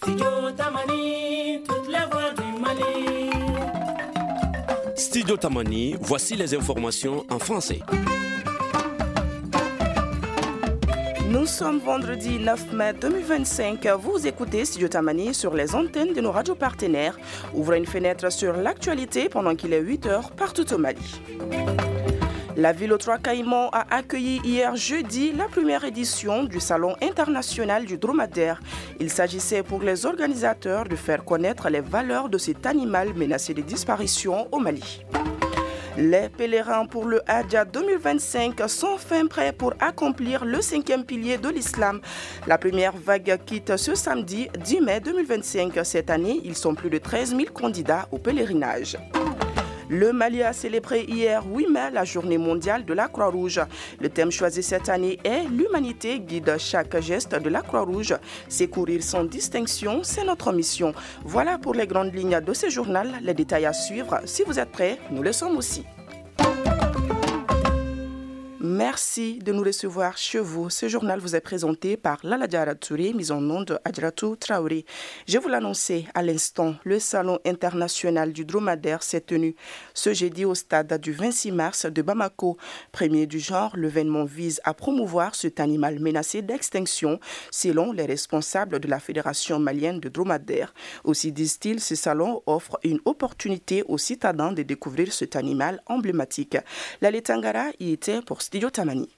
Studio Tamani, toutes les voix du Mali. Studio Tamani, voici les informations en français. Nous sommes vendredi 9 mai 2025. Vous écoutez Studio Tamani sur les antennes de nos radios partenaires. Ouvrez une fenêtre sur l'actualité pendant qu'il est 8 heures partout au Mali. La ville aux Trois Caïmans a accueilli hier jeudi la première édition du Salon international du dromadaire. Il s'agissait pour les organisateurs de faire connaître les valeurs de cet animal menacé de disparition au Mali. Les pèlerins pour le Hadja 2025 sont enfin prêts pour accomplir le 5e pilier de l'islam. La première vague quitte ce samedi 10 mai 2025. Cette année, ils sont plus de 13 000 candidats au pèlerinage. Le Mali a célébré hier 8 mai la journée mondiale de la Croix-Rouge. Le thème choisi cette année est « L'humanité guide chaque geste de la Croix-Rouge. Secourir sans distinction, c'est notre mission ». Voilà pour les grandes lignes de ce journal. Les détails à suivre. Si vous êtes prêts, nous le sommes aussi. Merci de nous recevoir chez vous. Ce journal vous est présenté par Lala Diara Touré, mise en nom de Adjaratou Traoré. Je vous l'annonçais à l'instant, le Salon international du dromadaire s'est tenu ce jeudi au stade du 26 mars de Bamako. Premier du genre, l'événement vise à promouvoir cet animal menacé d'extinction, selon les responsables de la Fédération malienne de dromadaires. Aussi disent-ils, ce salon offre une opportunité aux citadins de découvrir cet animal emblématique. Lali Tangara y était pour Studio Tamani.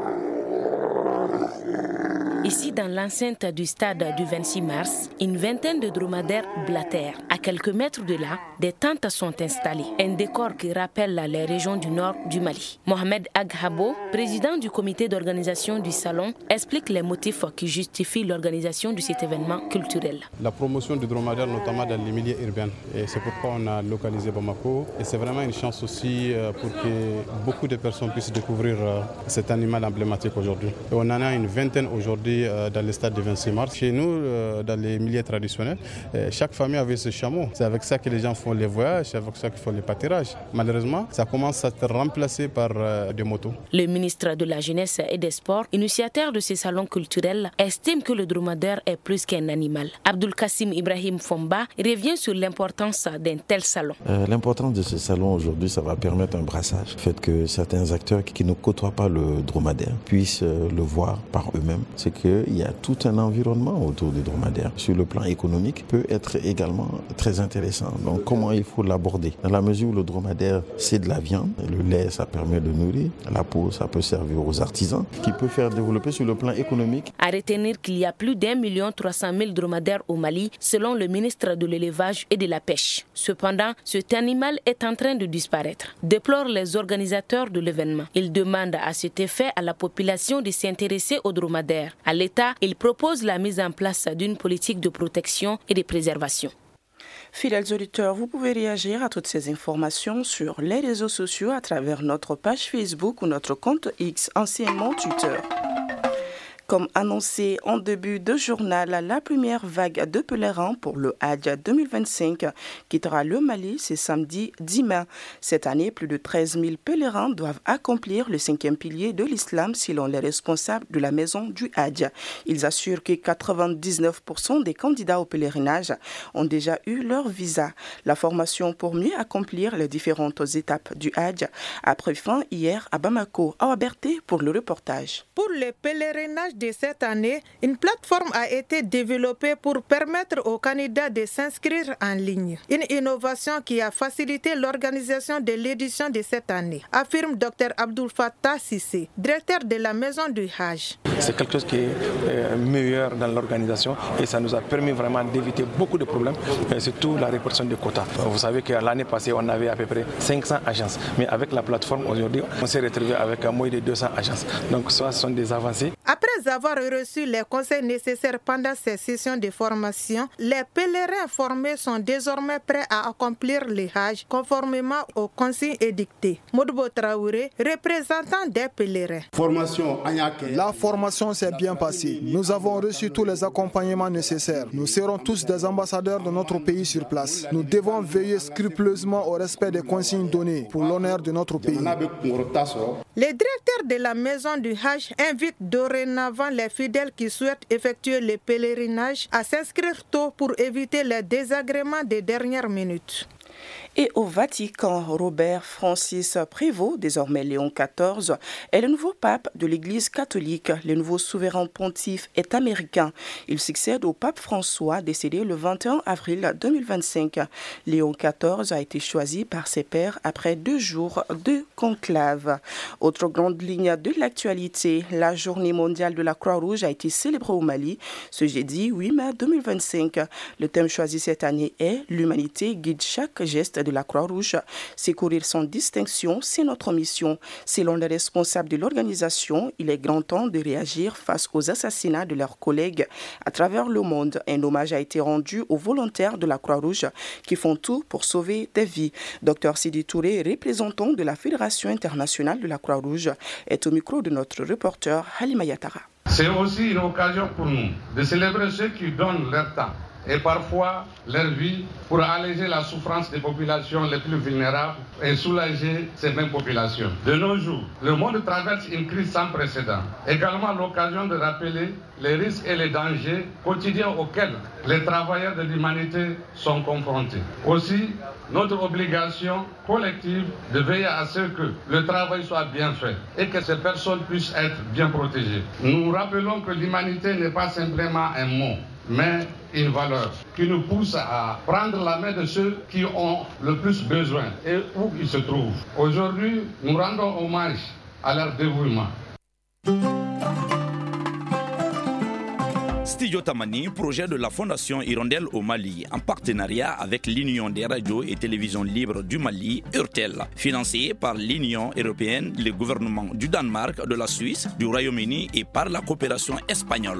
Ici, dans l'enceinte du stade du 26 mars, une vingtaine de dromadaires blatèrent. À quelques mètres de là, des tentes sont installées. Un décor qui rappelle les régions du nord du Mali. Mohamed Aghabo, président du comité d'organisation du salon, explique les motifs qui justifient l'organisation de cet événement culturel. La promotion du dromadaire, notamment dans les milieux urbains. Et c'est pourquoi on a localisé Bamako. Et c'est vraiment une chance aussi pour que beaucoup de personnes puissent découvrir cet animal emblématique aujourd'hui. Et on en a une vingtaine aujourd'hui dans le stade du 26 mars. Chez nous, dans les milieux traditionnels, chaque famille avait ce chameau. C'est avec ça que les gens font les voyages, c'est avec ça qu'ils font les pâturages. Malheureusement, ça commence à être remplacé par des motos. Le ministre de la Jeunesse et des Sports, initiateur de ces salons culturels, estime que le dromadaire est plus qu'un animal. Abdul Kassim Ibrahim Fomba revient sur l'importance d'un tel salon. L'importance de ce salon aujourd'hui, ça va permettre un brassage. Le fait que certains acteurs qui ne côtoient pas le dromadaire puissent le voir par eux-mêmes. C'est qu'il y a tout un environnement autour du dromadaire. Sur le plan économique, peut être également très intéressant. Donc comment il faut l'aborder? Dans la mesure où le dromadaire, c'est de la viande, le lait, ça permet de nourrir, la peau, ça peut servir aux artisans, qui peut faire développer sur le plan économique. À retenir qu'il y a plus d'1 300 000 dromadaires au Mali, selon le ministre de l'élevage et de la pêche. Cependant, cet animal est en train de disparaître, déplorent les organisateurs de l'événement. Ils demandent à cet effet à la population de s'intéresser au dromadaire. À l'État, il propose la mise en place d'une politique de protection et de préservation. Fidèles auditeurs, vous pouvez réagir à toutes ces informations sur les réseaux sociaux à travers notre page Facebook ou notre compte X, anciennement Twitter. Comme annoncé en début de journal, la première vague de pèlerins pour le Hadja 2025 quittera le Mali ce samedi 10 mai. Cette année, plus de 13 000 pèlerins doivent accomplir le 5e pilier de l'islam selon les responsables de la maison du Hadja. Ils assurent que 99% des candidats au pèlerinage ont déjà eu leur visa. La formation pour mieux accomplir les différentes étapes du Hadja a pris fin hier à Bamako. Awa Berté pour le reportage. Pour le pèlerinage de cette année, une plateforme a été développée pour permettre aux candidats de s'inscrire en ligne. Une innovation qui a facilité l'organisation de l'édition de cette année, affirme Dr Abdul Fattah Sissé, directeur de la maison du Hajj. C'est quelque chose qui est meilleur dans l'organisation et ça nous a permis vraiment d'éviter beaucoup de problèmes, surtout la répartition des quotas. Vous savez que l'année passée, on avait à peu près 500 agences, mais avec la plateforme aujourd'hui, on s'est retrouvé avec moins de 200 agences. Donc ce sont des avancées. Après avoir reçu les conseils nécessaires pendant ces sessions de formation, les pèlerins formés sont désormais prêts à accomplir le Hajj conformément aux consignes édictées. Modbo Traoré, représentant des pèlerins. La formation s'est bien passée. Nous avons reçu tous les accompagnements nécessaires. Nous serons tous des ambassadeurs de notre pays sur place. Nous devons veiller scrupuleusement au respect des consignes données pour l'honneur de notre pays. Les directeurs de la maison du Hajj invitent dorénavant avant les fidèles qui souhaitent effectuer le pèlerinage à s'inscrire tôt pour éviter les désagréments des dernières minutes. Et au Vatican, Robert Francis Prévost, désormais Léon XIV, est le nouveau pape de l'Église catholique. Le nouveau souverain pontife est américain. Il succède au pape François, décédé le 21 avril 2025. Léon XIV a été choisi par ses pairs après 2 jours de conclave. Autre grande ligne de l'actualité, la journée mondiale de la Croix-Rouge a été célébrée au Mali ce jeudi 8 mai 2025. Le thème choisi cette année est « L'humanité guide chaque geste de la Croix-Rouge. Secourir sans distinction, c'est notre mission. » Selon les responsables de l'organisation, il est grand temps de réagir face aux assassinats de leurs collègues à travers le monde. Un hommage a été rendu aux volontaires de la Croix-Rouge qui font tout pour sauver des vies. Dr Sidi Touré, représentant de la Fédération internationale de la Croix-Rouge, est au micro de notre reporter Halima Yatara. C'est aussi une occasion pour nous de célébrer ceux qui donnent leur temps et parfois leur vie pour alléger la souffrance des populations les plus vulnérables et soulager ces mêmes populations. De nos jours, le monde traverse une crise sans précédent. Également l'occasion de rappeler les risques et les dangers quotidiens auxquels les travailleurs de l'humanité sont confrontés. Aussi, notre obligation collective de veiller à ce que le travail soit bien fait et que ces personnes puissent être bien protégées. Nous rappelons que l'humanité n'est pas simplement un mot, mais une valeur qui nous pousse à prendre la main de ceux qui ont le plus besoin et où ils se trouvent. Aujourd'hui, nous rendons hommage à leur dévouement. Studio Tamani, projet de la Fondation Hirondelle au Mali, en partenariat avec l'Union des radios et télévisions libres du Mali, URTEL, financé par l'Union européenne, le gouvernement du Danemark, de la Suisse, du Royaume-Uni et par la coopération espagnole.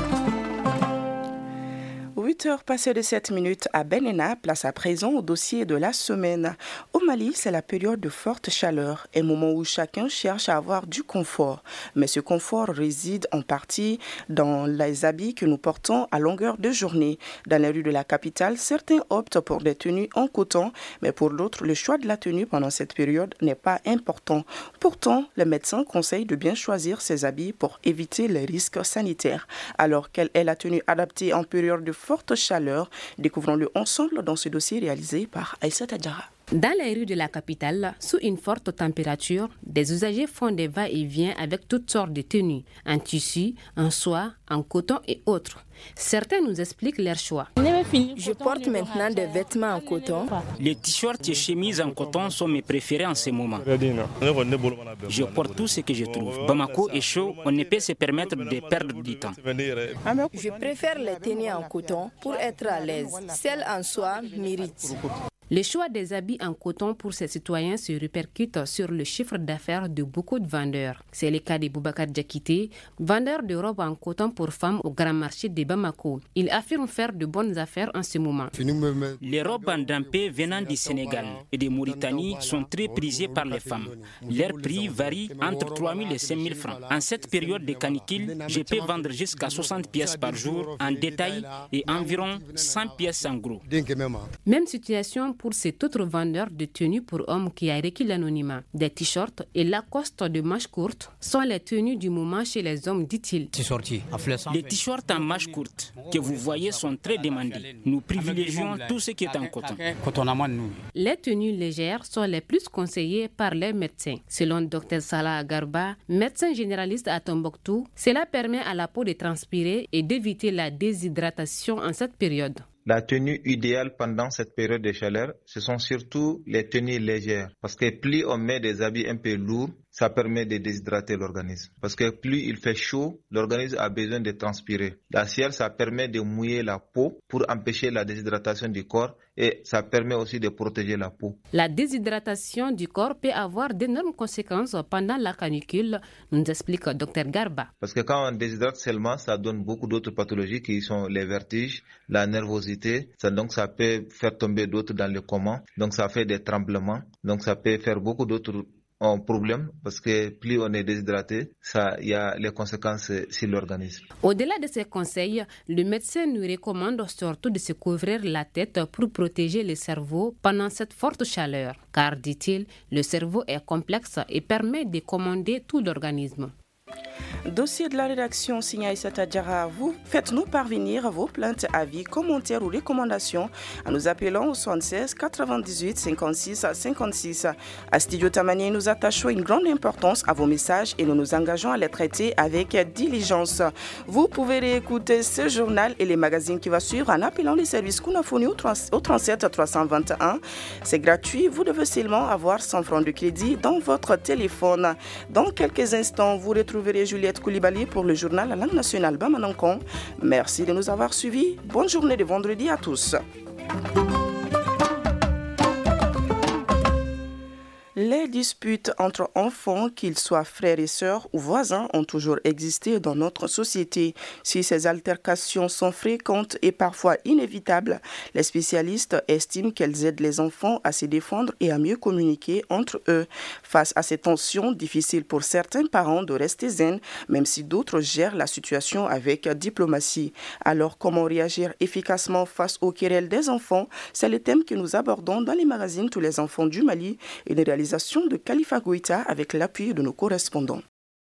8h passées de 7 minutes à Benena, place à présent au dossier de la semaine. Au Mali, c'est la période de forte chaleur, un moment où chacun cherche à avoir du confort. Mais ce confort réside en partie dans les habits que nous portons à longueur de journée. Dans les rues de la capitale, certains optent pour des tenues en coton, mais pour d'autres, le choix de la tenue pendant cette période n'est pas important. Pourtant, les médecins conseillent de bien choisir ses habits pour éviter les risques sanitaires. Alors, quelle est la tenue adaptée en période de forte chaleur? Découvrons-le ensemble dans ce dossier réalisé par Aïssa Tadjara. Dans les rues de la capitale, sous une forte température, des usagers font des va-et-vient avec toutes sortes de tenues, en tissu, en soie, en coton et autres. Certains nous expliquent leur choix. Je porte maintenant des vêtements en coton. Les t-shirts et chemises en coton sont mes préférés en ce moment. Je porte tout ce que je trouve. Bamako est chaud, on ne peut se permettre de perdre du temps. Je préfère les tenues en coton pour être à l'aise. Celles en soie méritent. Le choix des habits en coton pour ces citoyens se répercute sur le chiffre d'affaires de beaucoup de vendeurs. C'est le cas de Boubacar Diakité, vendeur de robes en coton pour femmes au grand marché de Bamako. Il affirme faire de bonnes affaires en ce moment. Les robes en dampé venant du Sénégal et de Mauritanie sont très prisées par les femmes. Leur prix varie entre 3 000 et 5 000 francs. En cette période de canicule, je peux vendre jusqu'à 60 pièces par jour en détail et environ 100 pièces en gros. Même situation pour cet autre vendeur de tenues pour hommes qui a requis l'anonymat. Des t-shirts et Lacoste de manches courtes sont les tenues du moment chez les hommes, dit-il. Les t-shirts en manches courtes que vous voyez sont très demandés. Nous privilégions tout ce qui est en coton. Les tenues légères sont les plus conseillées par les médecins. Selon Dr Salah Garba, médecin généraliste à Tombouctou, cela permet à la peau de transpirer et d'éviter la déshydratation en cette période. La tenue idéale pendant cette période de chaleur, ce sont surtout les tenues légères. Parce que plus on met des habits un peu lourds, ça permet de déshydrater l'organisme. Parce que plus il fait chaud, l'organisme a besoin de transpirer. La cire, ça permet de mouiller la peau pour empêcher la déshydratation du corps et ça permet aussi de protéger la peau. La déshydratation du corps peut avoir d'énormes conséquences pendant la canicule, nous explique Dr Garba. Parce que quand on déshydrate seulement, ça donne beaucoup d'autres pathologies qui sont les vertiges, la nervosité. Donc ça peut faire tomber d'autres dans le coma. Donc ça fait des tremblements. Donc ça peut faire beaucoup d'autres problème parce que plus on est déshydraté, il y a les conséquences sur l'organisme. Au-delà de ces conseils, le médecin nous recommande surtout de se couvrir la tête pour protéger le cerveau pendant cette forte chaleur. Car, dit-il, le cerveau est complexe et permet de commander tout l'organisme. Dossier de la rédaction signé Aïssata Diarra. Vous faites-nous parvenir vos plaintes, avis, commentaires ou recommandations en nous appelant au 76 98 56 56. À Studio Tamani, nous attachons une grande importance à vos messages et nous nous engageons à les traiter avec diligence. Vous pouvez réécouter ce journal et les magazines qui vont suivre en appelant les services Kunafoni au 37 321. C'est gratuit, vous devez seulement avoir 100 francs de crédit dans votre téléphone. Dans quelques instants, vous retrouverez Juliette Koulibaly pour le journal La langue nationale Bamanankon. Merci de nous avoir suivis. Bonne journée de vendredi à tous. Les disputes entre enfants, qu'ils soient frères et sœurs ou voisins, ont toujours existé dans notre société. Si ces altercations sont fréquentes et parfois inévitables, les spécialistes estiment qu'elles aident les enfants à se défendre et à mieux communiquer entre eux. Face à ces tensions, difficiles pour certains parents de rester zen, même si d'autres gèrent la situation avec diplomatie. Alors, comment réagir efficacement face aux querelles des enfants? C'est le thème que nous abordons dans les magazines Tous les enfants du Mali, une réalisation de Khalifa Goïta avec l'appui de nos correspondants.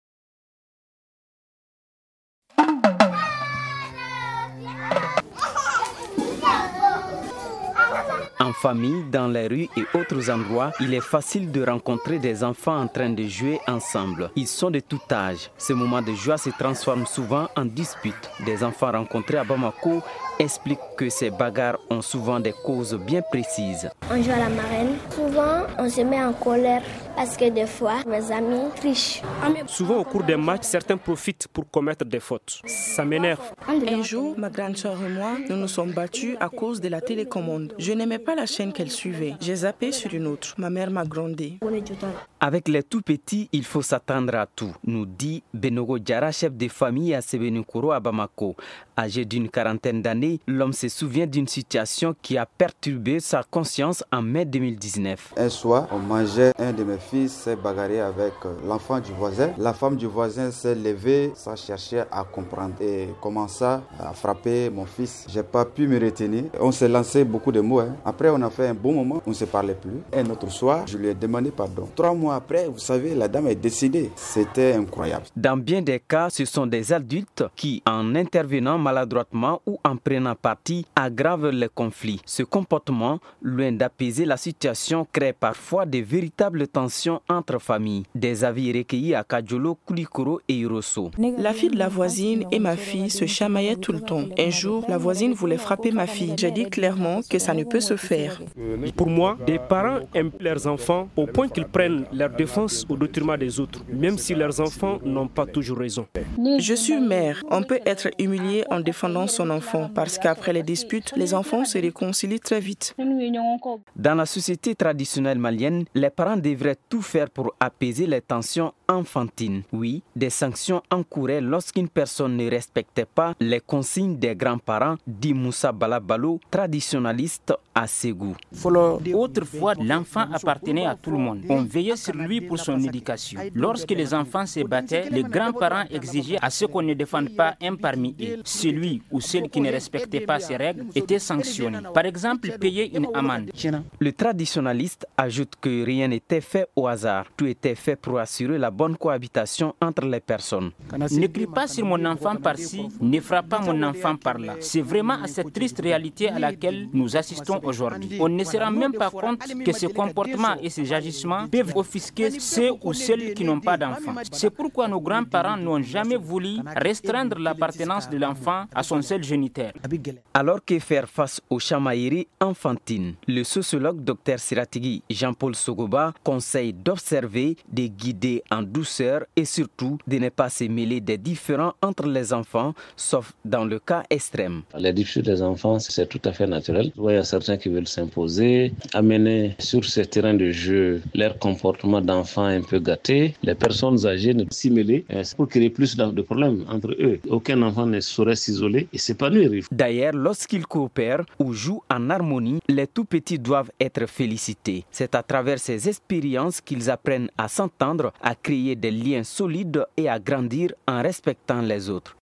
En famille, dans les rues et autres endroits, il est facile de rencontrer des enfants en train de jouer ensemble. Ils sont de tout âge. Ce moment de joie se transforme souvent en dispute. Des enfants rencontrés à Bamako expliquent que ces bagarres ont souvent des causes bien précises. On joue à la marraine. Souvent, on se met en colère parce que des fois, mes amis trichent. Souvent, au cours des matchs, certains profitent pour commettre des fautes. Ça m'énerve. Un jour, ma grande sœur et moi, nous nous sommes battus à cause de la télécommande. Je n'aimais pas la chaîne qu'elle suivait. J'ai zappé sur une autre. Ma mère m'a grondé. Avec les tout petits, il faut s'attendre à tout, nous dit Benogo Diarra, chef de famille à Sebenukoro à Bamako. Âgé d'une quarantaine d'années, l'homme se souvient d'une situation qui a perturbé sa conscience en mai 2019. Un soir, on mangeait, un de mes fils s'est bagarré avec l'enfant du voisin. La femme du voisin s'est levée, ça cherchait à comprendre et commença à frapper mon fils. J'ai pas pu me retenir. On s'est lancé beaucoup de mots. Après, on a fait un bon moment, on ne se parlait plus. Un autre soir, je lui ai demandé pardon. 3 mois après, vous savez, la dame est décédée. C'était incroyable. Dans bien des cas, ce sont des adultes qui, en intervenant maladroitement ou en prenant parti, aggravent les conflits. Ce comportement, loin d'apaiser la situation, crée parfois de véritables tensions entre familles. Des avis recueillis à Kadjolo, Koulikoro et Iroso. La fille de la voisine et ma fille se chamaillaient tout le temps. Un jour, la voisine voulait frapper ma fille. J'ai dit clairement que ça ne peut se faire. Pour moi, des parents aiment leurs enfants au point qu'ils prennent leur défense au détriment des autres, même si leurs enfants n'ont pas toujours raison. Je suis mère. On peut être humilié en défendant son enfant parce qu'après les disputes, les enfants se réconcilient très vite. Dans la société traditionnelle malienne, les parents devraient tout faire pour apaiser les tensions enfantines. Oui, des sanctions encouraient lorsqu'une personne ne respectait pas les consignes des grands-parents, dit Moussa Balabalo, traditionnaliste à Ségou. Autrefois, l'enfant appartenait à tout le monde. On veillait sur lui pour son éducation. Lorsque les enfants se battaient, les grands-parents exigeaient à ceux qu'on ne défende pas un parmi eux. Celui ou celle qui ne respectait pas ces règles était sanctionné. Par exemple, payer une amende. Le traditionnaliste ajoute que rien n'était fait au hasard. Tout était fait pour assurer la bonne cohabitation entre les personnes. Ne crie pas sur mon enfant par-ci, ne frappe pas mon enfant par-là. C'est vraiment à cette triste réalité à laquelle nous assistons aujourd'hui. On ne se rend même pas compte que ce comportement et ces agissements peuvent offusquer ceux ou celles qui n'ont pas d'enfants. C'est pourquoi nos grands-parents n'ont jamais voulu restreindre l'appartenance de l'enfant à son seul géniteur. Alors que faire face aux chamailleries enfantines, le sociologue Dr Siratigui Jean-Paul Sogoba conseille d'observer, de guider en douceur et surtout de ne pas se mêler des différends entre les enfants, sauf dans le cas extrême. Les disputes des enfants, c'est tout à fait naturel. Il y a certains qui veulent s'imposer, amener sur ces terrains de jeu leur comportement d'enfant un peu gâté. Les personnes âgées ne s'y mêler pour créer plus de problèmes entre eux. Aucun enfant ne saurait s'isoler et s'épanouir. D'ailleurs, lorsqu'ils coopèrent ou jouent en harmonie, les tout petits doivent être félicités. C'est à travers ces expériences qu'ils apprennent à s'entendre, à créer des liens solides et à grandir en respectant les autres.